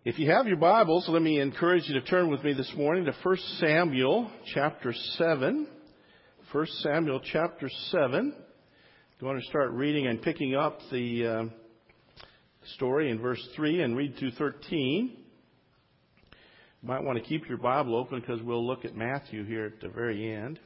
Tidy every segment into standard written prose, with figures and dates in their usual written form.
If you have your Bibles, let me encourage you to turn with me this morning to 1 Samuel chapter 7. 1 Samuel chapter 7. You want to start reading and picking up the story in verse 3 and read through 13. You might want to keep your Bible open because we'll look at Matthew here at the very end.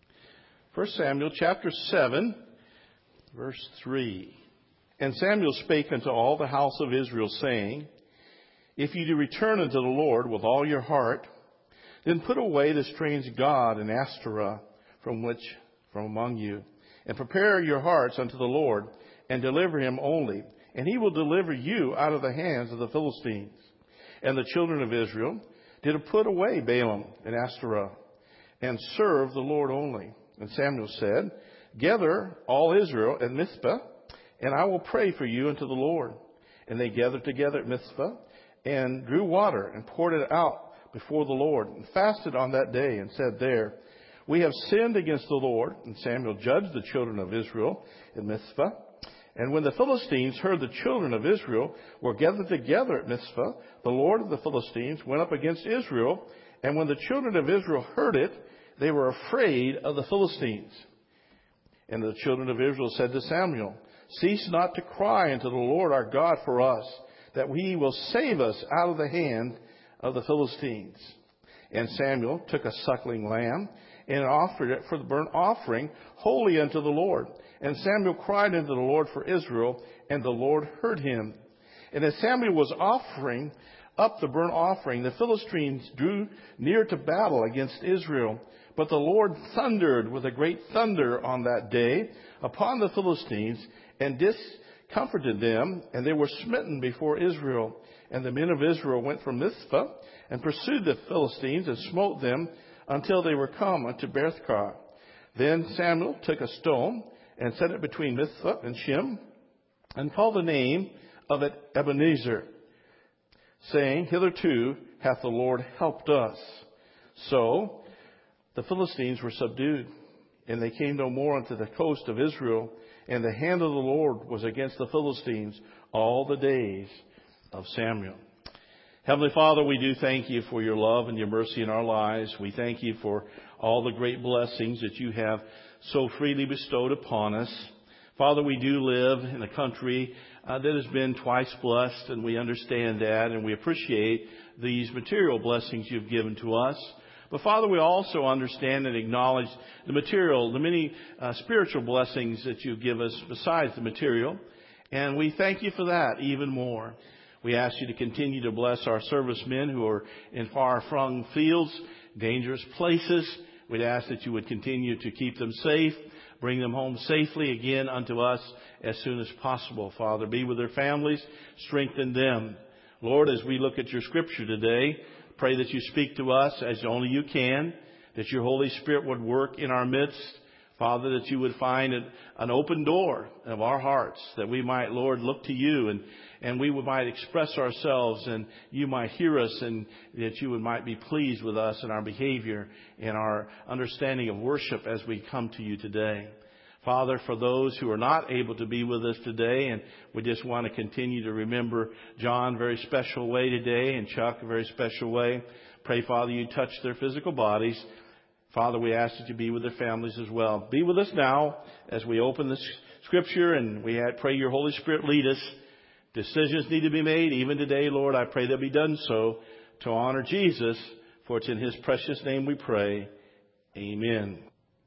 1 Samuel chapter 7, verse 3. And Samuel spake unto all the house of Israel, saying, If ye do return unto the Lord with all your heart, then put away the strange god and Ashtoreth from among you, and prepare your hearts unto the Lord, and deliver him only, and he will deliver you out of the hands of the Philistines. And the children of Israel did put away Baalim and Ashtoreth, and serve the Lord only. And Samuel said, Gather all Israel at Mizpah, and I will pray for you unto the Lord. And they gathered together at Mizpah, and drew water, and poured it out before the Lord, and fasted on that day, and said there, We have sinned against the Lord. And Samuel judged the children of Israel in Mizpah. And when the Philistines heard the children of Israel were gathered together at Mizpah, the Lord of the Philistines went up against Israel. And when the children of Israel heard it, they were afraid of the Philistines. And the children of Israel said to Samuel, Cease not to cry unto the Lord our God for us, that he will save us out of the hand of the Philistines. And Samuel took a suckling lamb and offered it for the burnt offering wholly unto the Lord. And Samuel cried unto the Lord for Israel, and the Lord heard him. And as Samuel was offering up the burnt offering, the Philistines drew near to battle against Israel. But the Lord thundered with a great thunder on that day upon the Philistines, and discomforted them, and they were smitten before Israel. And the men of Israel went from Mizpah, and pursued the Philistines, and smote them until they were come unto Berthkar. Then Samuel took a stone, and set it between Mizpah and Shem, and called the name of it Ebenezer, saying, Hitherto hath the Lord helped us. So the Philistines were subdued, and they came no more unto the coast of Israel, and the hand of the Lord was against the Philistines all the days of Samuel. Heavenly Father, we do thank you for your love and your mercy in our lives. We thank you for all the great blessings that you have so freely bestowed upon us. Father, we do live in a country that has been twice blessed, and we understand that, and we appreciate these material blessings you've given to us. But Father, we also understand and acknowledge the many spiritual blessings that you give us besides the material. And we thank you for that even more. We ask you to continue to bless our servicemen who are in far-flung fields, dangerous places. We'd ask that you would continue to keep them safe, bring them home safely again unto us as soon as possible. Father, be with their families, strengthen them. Lord, as we look at your scripture today, pray that you speak to us as only you can, that your Holy Spirit would work in our midst. Father, that you would find an open door of our hearts, that we might, Lord, look to you, and we might express ourselves, and you might hear us, and that you might be pleased with us and our behavior and our understanding of worship as we come to you today. Father, for those who are not able to be with us today, and we just want to continue to remember John a very special way today, and Chuck a very special way. Pray, Father, you touch their physical bodies. Father, we ask that you be with their families as well. Be with us now as we open this scripture, and we pray your Holy Spirit lead us. Decisions need to be made even today, Lord. I pray they'll be done so to honor Jesus, for it's in his precious name we pray. Amen.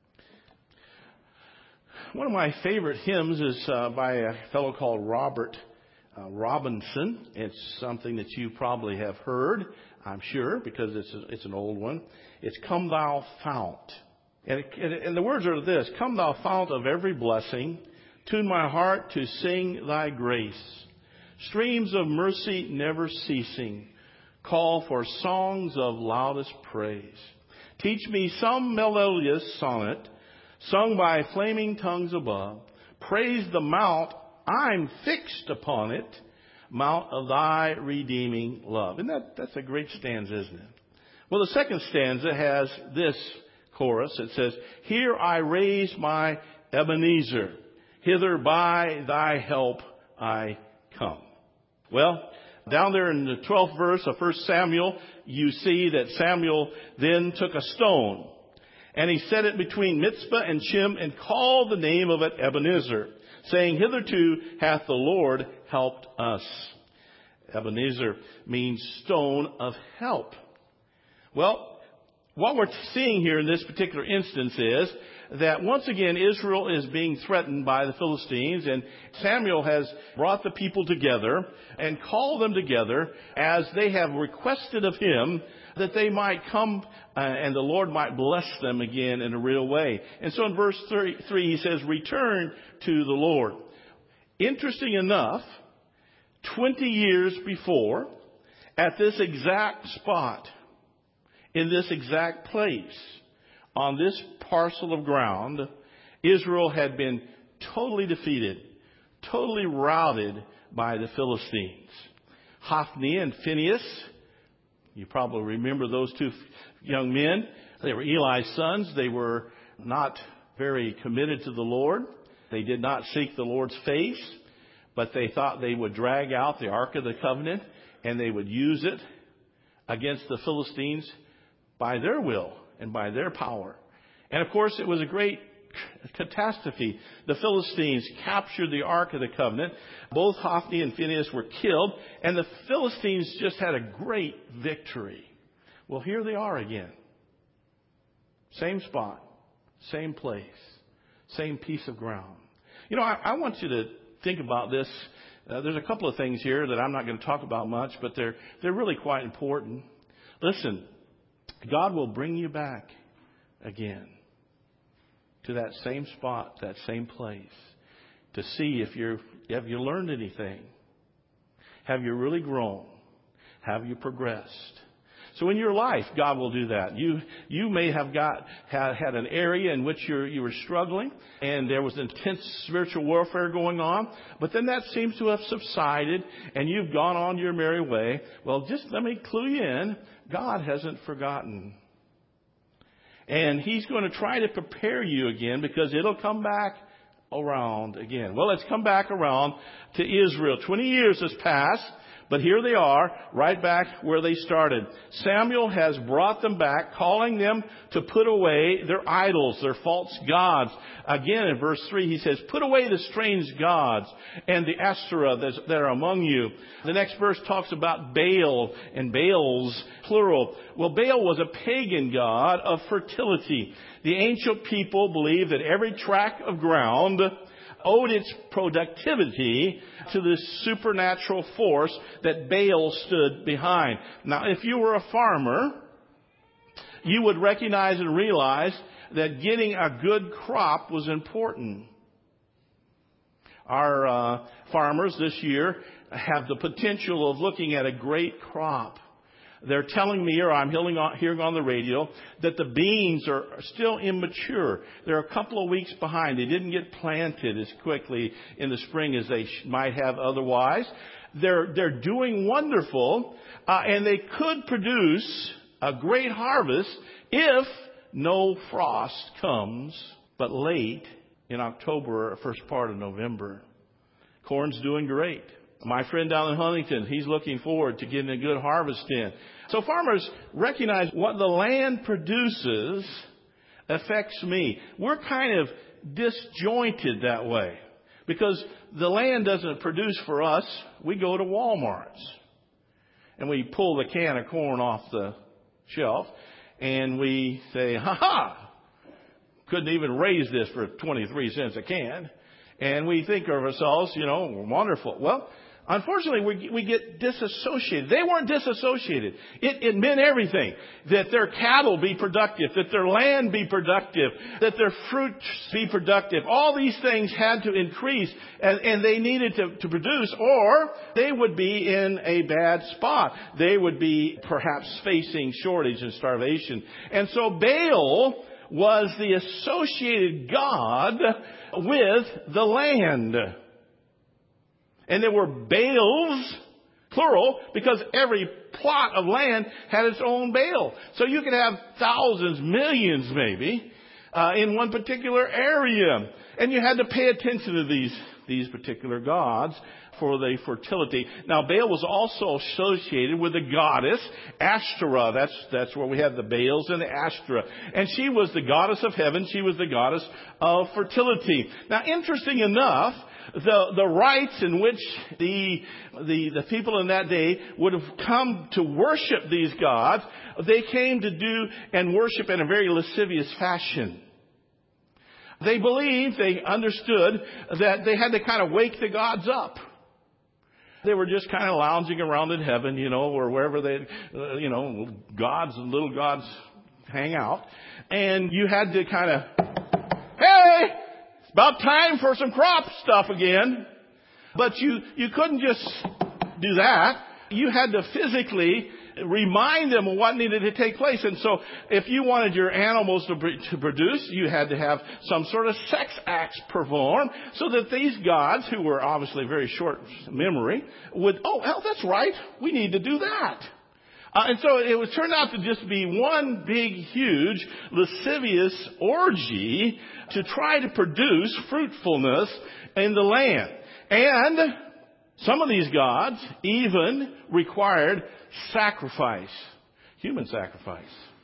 One of my favorite hymns is by a fellow called Robert Robinson. It's something that you probably have heard, I'm sure, because it's an old one. It's Come Thou Fount. And the words are this: Come Thou Fount of every blessing, tune my heart to sing thy grace. Streams of mercy never ceasing, call for songs of loudest praise. Teach me some melodious sonnet, sung by flaming tongues above. Praise the mount, I'm fixed upon it, mount of thy redeeming love. And that's a great stanza, isn't it? Well, the second stanza has this chorus. It says, Here I raise my Ebenezer, hither by thy help I come. Well, Down there in the 12th verse of 1 Samuel, you see that Samuel then took a stone, and he set it between Mizpah and Shem, and called the name of it Ebenezer, saying, hitherto hath the Lord helped us. Ebenezer means stone of help. Well, what we're seeing here in this particular instance is that once again Israel is being threatened by the Philistines, and Samuel has brought the people together and called them together as they have requested of him that they might come and the Lord might bless them again in a real way. And so in verse 3 he says, return to the Lord. Interesting enough, 20 years before, at this exact spot, in this exact place, on this parcel of ground, Israel had been totally defeated, totally routed by the Philistines. Hophni and Phinehas, you probably remember those two young men. They were Eli's sons. They were not very committed to the Lord. They did not seek the Lord's face, but they thought they would drag out the Ark of the Covenant and they would use it against the Philistines by their will and by their power. And of course, it was a great catastrophe. The Philistines captured the Ark of the Covenant. Both Hophni and Phinehas were killed, and the Philistines just had a great victory. Well, here they are again. Same spot, same place, same piece of ground. You know, I want you to think about this. There's a couple of things here that I'm not going to talk about much, but they're really quite important. Listen, God will bring you back again to that same spot, that same place, to see have you learned anything? Have you really grown? Have you progressed? So in your life, God will do that. You may have had an area in which you were struggling, and there was intense spiritual warfare going on, but then that seems to have subsided, and you've gone on your merry way. Well, just let me clue you in. God hasn't forgotten. And He's going to try to prepare you again, because it'll come back around again. Well, it's come back around to Israel. 20 years has passed, but here they are, right back where they started. Samuel has brought them back, calling them to put away their idols, their false gods. Again, in verse 3, he says, put away the strange gods and the Asherah that are among you. The next verse talks about Baal and Baals, plural. Well, Baal was a pagan god of fertility. The ancient people believed that every tract of ground owed its productivity to this supernatural force that Baal stood behind. Now, if you were a farmer, you would recognize and realize that getting a good crop was important. Our farmers this year have the potential of looking at a great crop. They're telling me, or I'm hearing on the radio, that the beans are still immature. They're a couple of weeks behind. They didn't get planted as quickly in the spring as they might have otherwise. They're doing wonderful, and they could produce a great harvest if no frost comes, but late in October or first part of November. Corn's doing great. My friend down in Huntington, he's looking forward to getting a good harvest in. So farmers recognize what the land produces affects me. We're kind of disjointed that way because the land doesn't produce for us. We go to Walmart's and we pull the can of corn off the shelf and we say, ha-ha, couldn't even raise this for 23 cents a can. And we think of ourselves, we're wonderful. Well, unfortunately, we get disassociated. They weren't disassociated. It meant everything. That their cattle be productive, that their land be productive, that their fruits be productive. All these things had to increase, and they needed to produce, or they would be in a bad spot. They would be perhaps facing shortage and starvation. And so Baal was the associated god with the land. And there were Baals, plural, because every plot of land had its own Baal. So you could have thousands, millions maybe, in one particular area. And you had to pay attention to these these particular gods for the fertility. Now, Baal was also associated with the goddess Ashtoreth. That's where we have the Baals and the Ashtoreth. And she was the goddess of heaven. She was the goddess of fertility. Now, interesting enough, the rites in which the people in that day would have come to worship these gods, they came to do and worship in a very lascivious fashion. They believed, they understood that they had to kind of wake the gods up. They were just kind of lounging around in heaven, or wherever gods and little gods hang out. And you had to kind of, hey, it's about time for some crop stuff again. But you couldn't just do that. You had to physically remind them of what needed to take place. And so if you wanted your animals to produce, you had to have some sort of sex acts performed so that these gods, who were obviously very short memory, would, that's right, we need to do that. And so it would turn out to just be one big, huge, lascivious orgy to try to produce fruitfulness in the land. And some of these gods even required sacrifice, human sacrifice.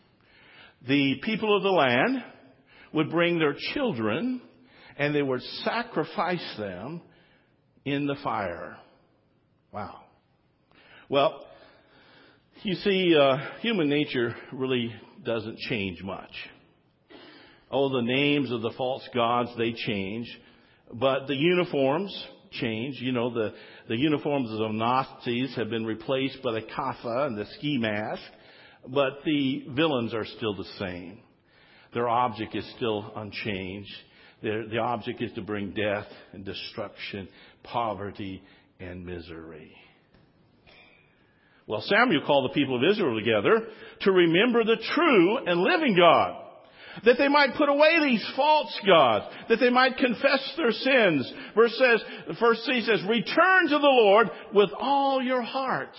The people of the land would bring their children and they would sacrifice them in the fire. Wow. Well, you see, human nature really doesn't change much. The names of the false gods, they change. But the uniforms change. The uniforms of Nazis have been replaced by the kaffa and the ski mask. But the villains are still the same. Their object is still unchanged. The object is to bring death and destruction, poverty and misery. Well, Samuel called the people of Israel together to remember the true and living God, that they might put away these false gods, that they might confess their sins. Verse C says, return to the Lord with all your hearts.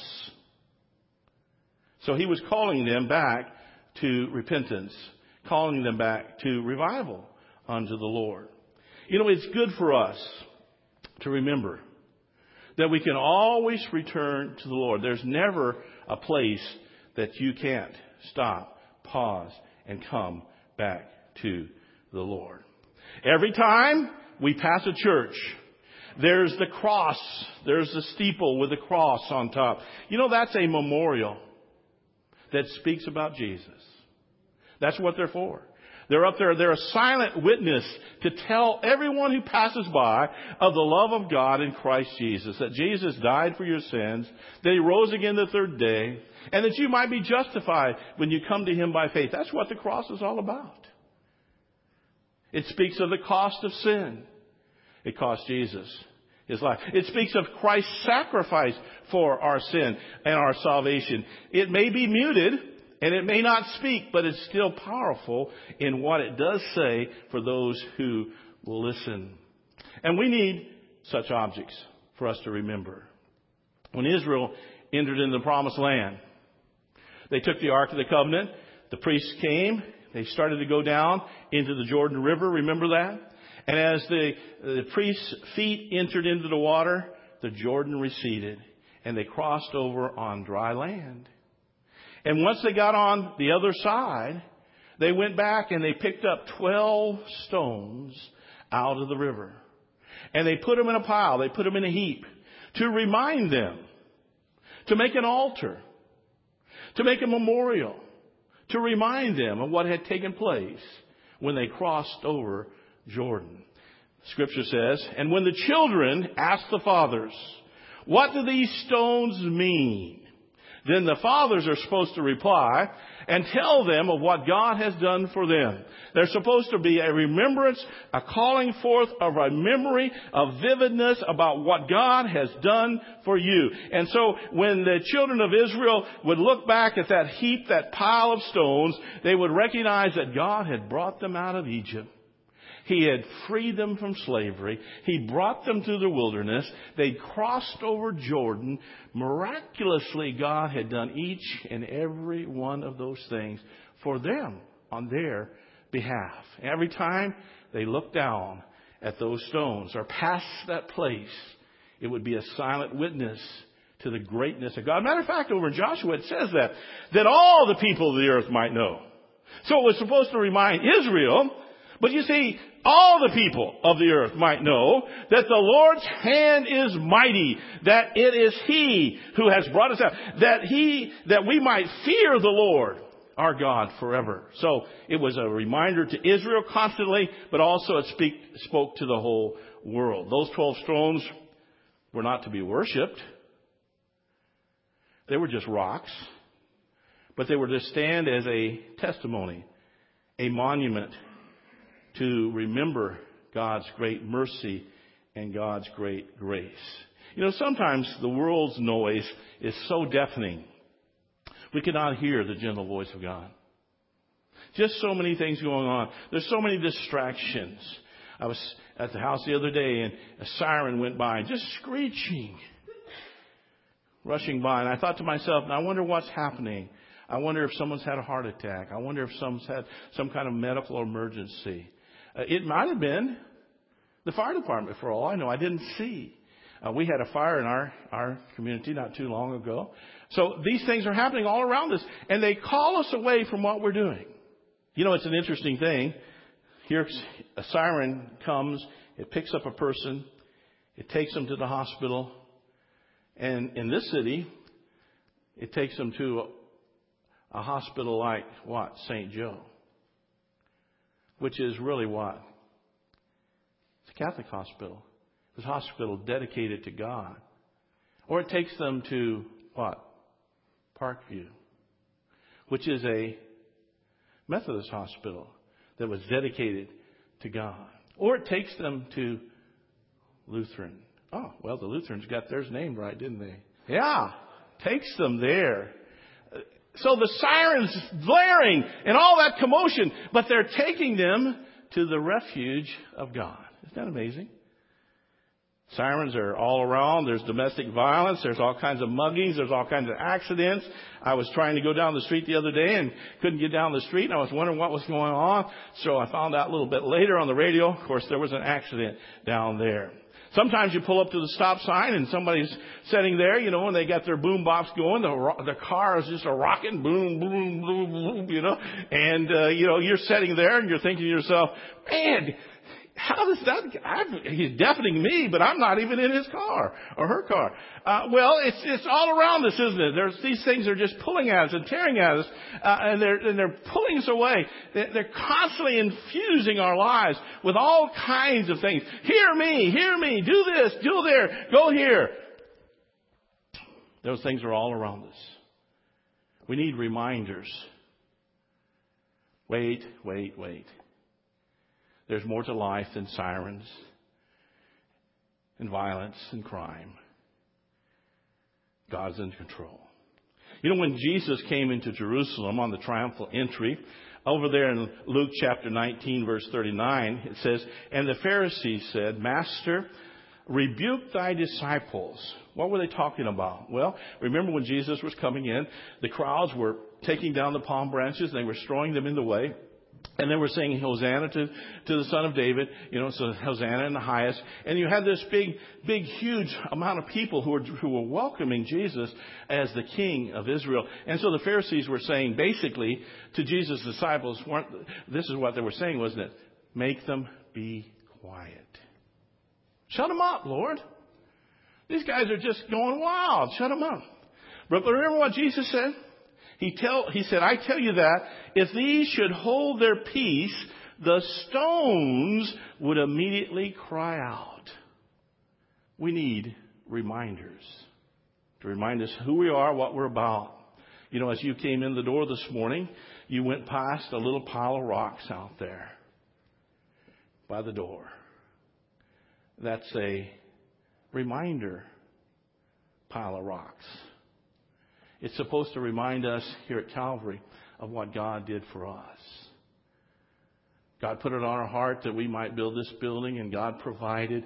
So he was calling them back to repentance, calling them back to revival unto the Lord. It's good for us to remember that we can always return to the Lord. There's never a place that you can't stop, pause, and come back to the Lord. Every time we pass a church, there's the cross. There's the steeple with the cross on top. That's a memorial that speaks about Jesus. That's what they're for. They're up there. They're a silent witness to tell everyone who passes by of the love of God in Christ Jesus, that Jesus died for your sins, that He rose again the third day, and that you might be justified when you come to Him by faith. That's what the cross is all about. It speaks of the cost of sin. It cost Jesus His life. It speaks of Christ's sacrifice for our sin and our salvation. It may be muted and it may not speak, but it's still powerful in what it does say for those who will listen. And we need such objects for us to remember. When Israel entered into the promised land, they took the Ark of the Covenant. The priests came. They started to go down into the Jordan River. Remember that? And as the priests' feet entered into the water, the Jordan receded and they crossed over on dry land. And once they got on the other side, they went back and they picked up 12 stones out of the river. And they put them in a pile. They put them in a heap to remind them, to make an altar, to make a memorial, to remind them of what had taken place when they crossed over Jordan. Scripture says, and when the children asked the fathers, what do these stones mean? Then the fathers are supposed to reply and tell them of what God has done for them. There's supposed to be a remembrance, a calling forth of a memory of vividness about what God has done for you. And so when the children of Israel would look back at that heap, that pile of stones, they would recognize that God had brought them out of Egypt. He had freed them from slavery. He brought them through the wilderness. They'd crossed over Jordan. Miraculously, God had done each and every one of those things for them on their behalf. Every time they looked down at those stones or pass that place, it would be a silent witness to the greatness of God. Matter of fact, over in Joshua it says that all the people of the earth might know. So it was supposed to remind Israel, but you see, all the people of the earth might know that the Lord's hand is mighty, that it is He who has brought us out, that we might fear the Lord our God forever. So it was a reminder to Israel constantly, but also it spoke to the whole world. Those 12 stones were not to be worshipped. They were just rocks. But they were to stand as a testimony, a monument to remember God's great mercy and God's great grace. You know, sometimes the world's noise is so deafening, we cannot hear the gentle voice of God. Just so many things going on. There's so many distractions. I was at the house the other day and a siren went by, just screeching, rushing by. And I thought to myself, I wonder what's happening. I wonder if someone's had a heart attack. I wonder if someone's had some kind of medical emergency. It might have been the fire department for all I know. I didn't see. We had a fire in our community not too long ago. So these things are happening all around us, and they call us away from what we're doing. You know, it's an interesting thing. Here, a siren comes. It picks up a person. It takes them to the hospital. And in this city, it takes them to a hospital like what? St. Joe. Which is really what? It's a Catholic hospital. It's a hospital dedicated to God. Or it takes them to what? Parkview. Which is a Methodist hospital that was dedicated to God. Or it takes them to Lutheran. Oh, well, the Lutherans got theirs named right, didn't they? Yeah, takes them there. So the sirens blaring and all that commotion, but they're taking them to the refuge of God. Isn't that amazing? Sirens are all around. There's domestic violence. There's all kinds of muggings. There's all kinds of accidents. I was trying to go down the street the other day and couldn't get down the street. And I was wondering what was going on. So I found out a little bit later on the radio. Of course, there was an accident down there. Sometimes you pull up to the stop sign and somebody's sitting there, you know, and they got their boom box going. The car is just a rocking, boom, boom, boom, boom, you know. And, you're sitting there and you're thinking to yourself, man, how does that, he's deafening me, but I'm not even in his car or her car. Well, it's all around us, isn't it? These things are just pulling at us and tearing at us, and they're pulling us away. They're constantly infusing our lives with all kinds of things. Hear me, do this, do there, go here. Those things are all around us. We need reminders. Wait. There's more to life than sirens and violence and crime. God's in control. You know, when Jesus came into Jerusalem on the triumphal entry, over there in Luke chapter 19, verse 39, it says, "And the Pharisees said, 'Master, rebuke thy disciples.'" What were they talking about? Well, remember when Jesus was coming in, the crowds were taking down the palm branches. They were throwing them in the way. And they were saying, "Hosanna to the Son of David," so Hosanna in the highest. And you had this big, huge amount of people who were welcoming Jesus as the King of Israel. And so the Pharisees were saying, basically, to Jesus' disciples, this is what they were saying, wasn't it? Make them be quiet. Shut them up, Lord. These guys are just going wild. Shut them up. But remember what Jesus said? He said, "I tell you that if these should hold their peace, the stones would immediately cry out." We need reminders to remind us who we are, what we're about. You know, as you came in the door this morning, you went past a little pile of rocks out there by the door. That's a reminder pile of rocks. It's supposed to remind us here at Calvary of what God did for us. God put it on our heart that we might build this building, and God provided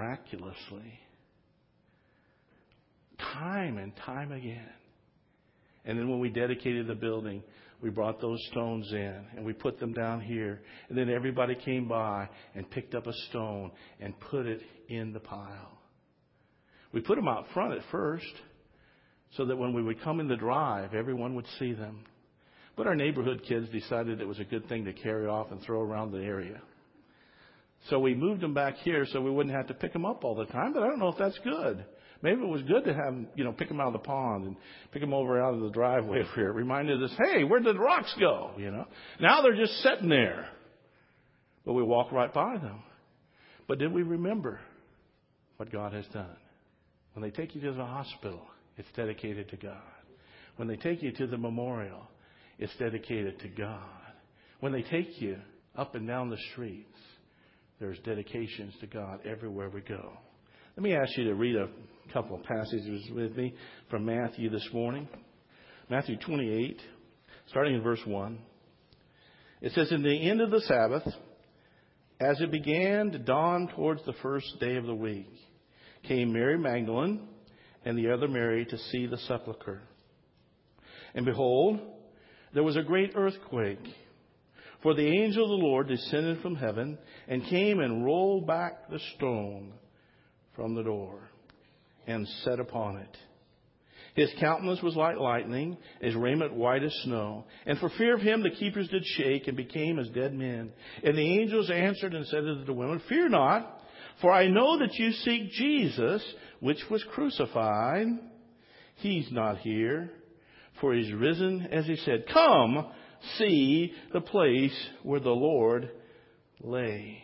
miraculously. Time and time again. And then when we dedicated the building, we brought those stones in and we put them down here. And then everybody came by and picked up a stone and put it in the pile. We put them out front at first so that when we would come in the drive, everyone would see them. But our neighborhood kids decided it was a good thing to carry off and throw around the area. So we moved them back here so we wouldn't have to pick them up all the time. But I don't know if that's good. Maybe it was good to have, pick them out of the pond and pick them over out of the driveway over here. It reminded us, hey, where did the rocks go? Now they're just sitting there. But we walk right by them. But did we remember what God has done? When they take you to the hospital, it's dedicated to God. When they take you to the memorial, it's dedicated to God. When they take you up and down the streets, there's dedications to God everywhere we go. Let me ask you to read a couple of passages with me from Matthew this morning. Matthew 28, starting in verse 1. It says, "In the end of the Sabbath, as it began to dawn towards the first day of the week, came Mary Magdalene and the other Mary to see the sepulchre. And behold, there was a great earthquake. For the angel of the Lord descended from heaven and came and rolled back the stone from the door and sat upon it. His countenance was like lightning, his raiment white as snow. And for fear of him, the keepers did shake and became as dead men. And the angels answered and said to the women, Fear not, for I know that you seek Jesus, which was crucified. He's not here, for he's risen, as he said. Come, see the place where the Lord lay."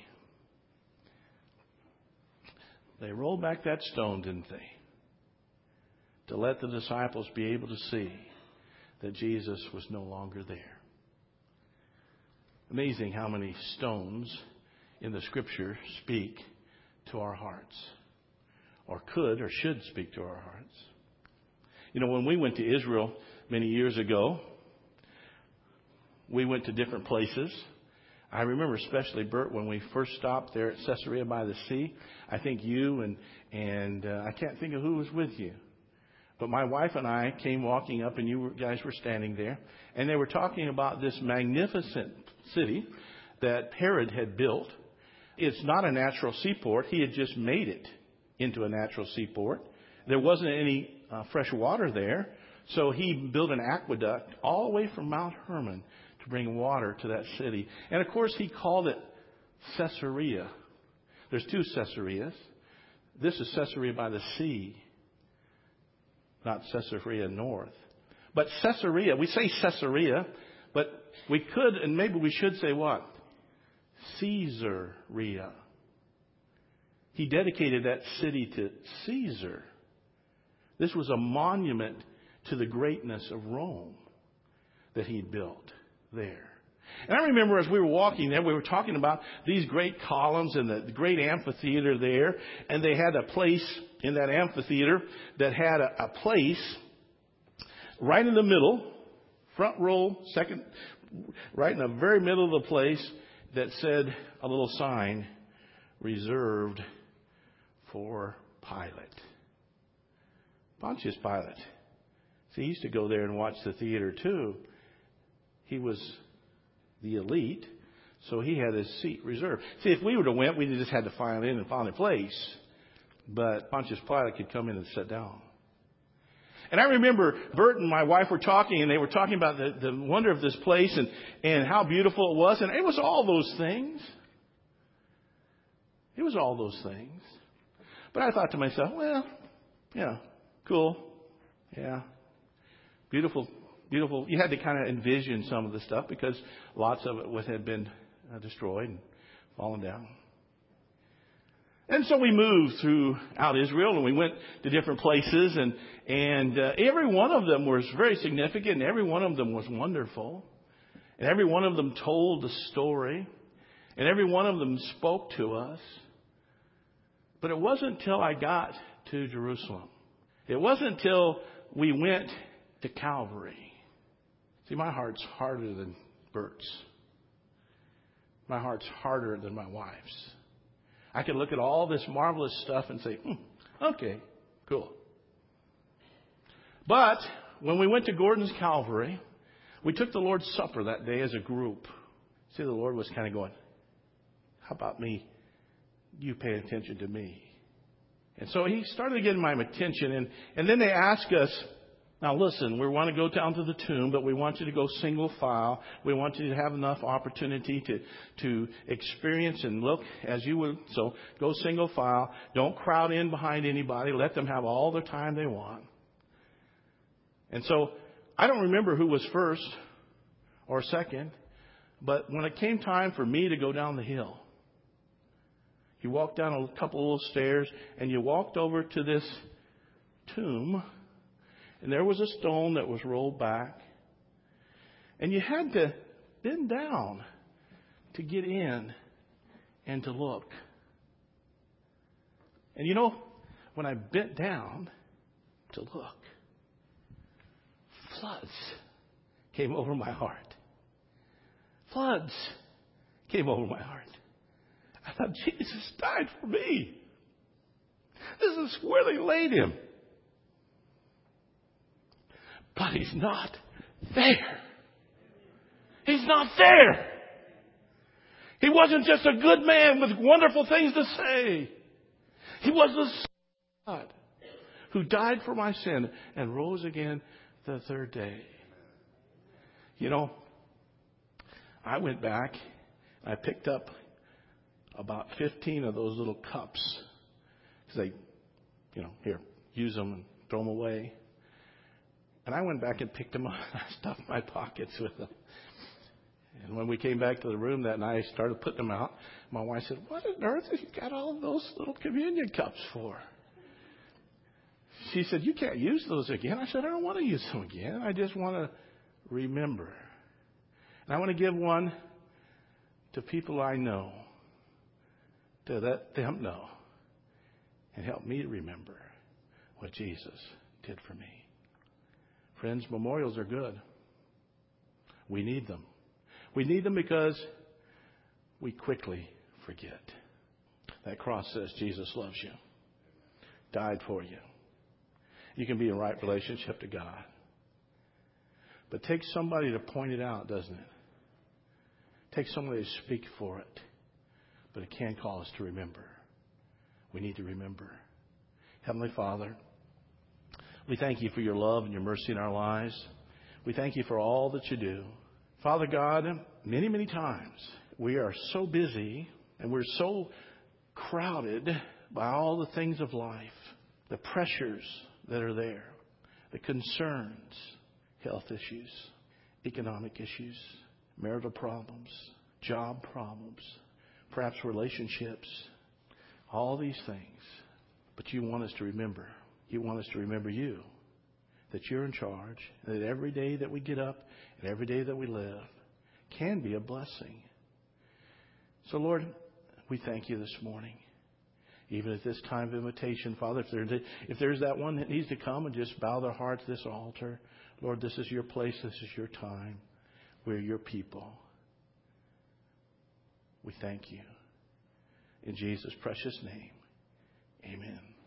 They rolled back that stone, didn't they? To let the disciples be able to see that Jesus was no longer there. Amazing how many stones in the Scripture speak to our hearts, or could or should speak to our hearts. When we went to Israel many years ago, we went to different places. I remember especially, Bert, when we first stopped there at Caesarea by the sea. I think you and I can't think of who was with you. But my wife and I came walking up, and you guys were standing there. And they were talking about this magnificent city that Herod had built. It's not a natural seaport. He had just made it into a natural seaport. There wasn't any fresh water there. So he built an aqueduct all the way from Mount Hermon to bring water to that city. And of course, he called it Caesarea. There's two Caesareas. This is Caesarea by the sea, not Caesarea North. But Caesarea, we say Caesarea, but we could, and maybe we should say what? Caesarea. He dedicated that city to Caesar. This was a monument to the greatness of Rome that he built there. And I remember as we were walking there, we were talking about these great columns and the great amphitheater there. And they had a place in that amphitheater that had a place right in the middle, front row, second, right in the very middle of the place that said a little sign, reserved for Pilate. Pontius Pilate. See, he used to go there and watch the theater too. He was the elite, so he had his seat reserved. See, if we would have went, we'd have just had to file in and find a place. But Pontius Pilate could come in and sit down. And I remember Bert and my wife were talking, and they were talking about the wonder of this place and how beautiful it was. And it was all those things. It was all those things. But I thought to myself, well, yeah, cool. Yeah. Beautiful, beautiful. You had to kind of envision some of the stuff because lots of it had been destroyed and fallen down. And so we moved throughout Israel, and we went to different places, and every one of them was very significant, and every one of them was wonderful, and every one of them told the story, and every one of them spoke to us. But it wasn't until I got to Jerusalem. It wasn't until we went to Calvary. See, my heart's harder than Bert's. My heart's harder than my wife's. I can look at all this marvelous stuff and say, okay, cool. But when we went to Gordon's Calvary, we took the Lord's Supper that day as a group. See, the Lord was kind of going, how about me? You pay attention to me. And so He started getting my attention. And then they asked us, now listen, we want to go down to the tomb, but we want you to go single file. We want you to have enough opportunity to experience and look as you would. So go single file. Don't crowd in behind anybody. Let them have all the time they want. And so I don't remember who was first or second, but when it came time for me to go down the hill, you walked down a couple of little stairs and you walked over to this tomb, and there was a stone that was rolled back, and you had to bend down to get in and to look. And you know, when I bent down to look, floods came over my heart. Floods came over my heart. I thought, Jesus died for me. This is where they laid Him. But He's not there. He's not there. He wasn't just a good man with wonderful things to say. He was the Son of God who died for my sin and rose again the third day. You know, I went back and I picked up about 15 of those little cups. Because they, here, use them and throw them away. And I went back and picked them up and I stuffed my pockets with them. And when we came back to the room that night, I started putting them out. My wife said, what on earth have you got all of those little communion cups for? She said, you can't use those again. I said, I don't want to use them again. I just want to remember. And I want to give one to people I know, to let them know and help me to remember what Jesus did for me. Friends, memorials are good. We need them. We need them because we quickly forget. That cross says Jesus loves you, died for you. You can be in right relationship to God. But it takes somebody to point it out, doesn't it? It takes somebody to speak for it. But it can call us to remember. We need to remember. Heavenly Father, we thank You for Your love and Your mercy in our lives. We thank You for all that You do. Father God, many, many times we are so busy and we're so crowded by all the things of life, the pressures that are there, the concerns, health issues, economic issues, marital problems, job problems, perhaps relationships, all these things. But You want us to remember. You want us to remember You, that You're in charge, and that every day that we get up and every day that we live can be a blessing. So, Lord, we thank You this morning. Even at this time of invitation, Father, if there's that one that needs to come and just bow their heart to this altar, Lord, this is Your place, this is Your time. We're Your people. We thank You. In Jesus' precious name, amen.